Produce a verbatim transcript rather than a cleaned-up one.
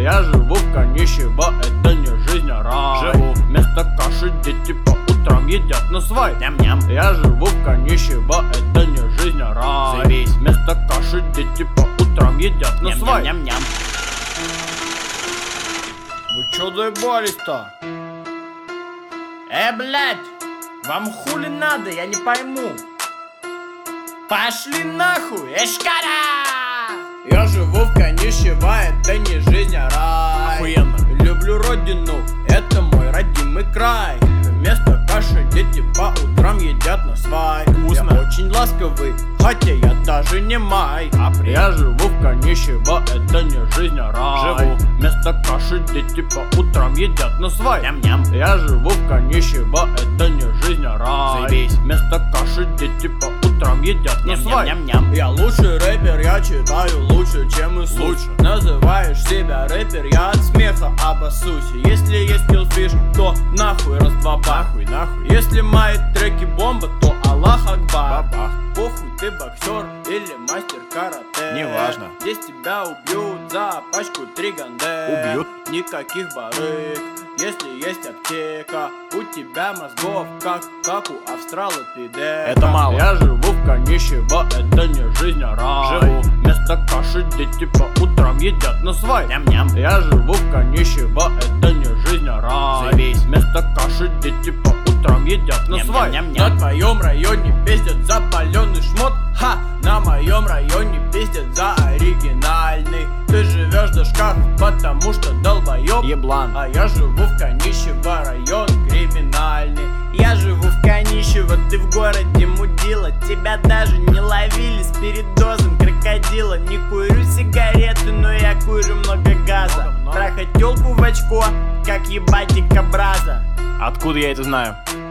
Я живу в Канищево, это не жизнь, а рай. Живу. Вместо каши дети по утрам едят на свай. Ням-ням. Я живу в Канищево, это не жизнь, а рай. Заебись. Вместо каши дети по утрам едят на свай. Ням-ням-ням-ням. Вы чё заебались-то? Э, блядь, вам хули надо, я не пойму. Пошли нахуй, эшкара! Я живу в Канищево, это не жизнь, а рай. Охуенно. Люблю родину, это мой родимый край. Вместо каши дети по утрам едят на свай. Вкусно. Я очень ласковый, хотя я даже не май. Я живу в Канищево, это не жизнь, а рай. Живу. Вместо каши дети по утрам едят на свай. Ням-ням. Я живу в Канищево, это не жизнь, а рай. Заебись. Вместо каши дети по утрам едят на свай. Ням-ням-ням-ням. Я лучший рэпер, я читаю лучше, чем и слушаю. Лучше. Называешь себя рэпер, я от смеха обоссусь. Если есть киллфиш, то нахуй раз-два бах. Нахуй, нахуй. Если мои треки бомба, то Аллах Акбар. Бабах. Похуй, ты боксер или мастер карате. Неважно. Здесь тебя убьют за пачку триганде. Убьют. Никаких барыг, если есть аптека. У тебя мозгов как, как у австралопитека. Это мало. Я живу в Канищево, это не жизнь, а рай. Живу. Вместо каши дети по утрам едят на свай. Ням-ням. Я живу в Канищево, это не жизнь, а рай. Заебись. Вместо каши дети по утрам едят на свай. Ням-ням-ням-ням. На твоем районе пиздят за паленый шмот. Ха! На моем районе пиздят за оригинальный. Ты живешь в дошках, потому что долбоеб. Еблан. А я живу в Канищево, район криминальный. Я живу в Канищево, ты в городе мудила. Тебя даже не ловили с передозом крокодила. Не курю сигареты, но я курю много газа. Много-много. Трахать тёлку в очко, как ебать дикобраза. Откуда я это знаю?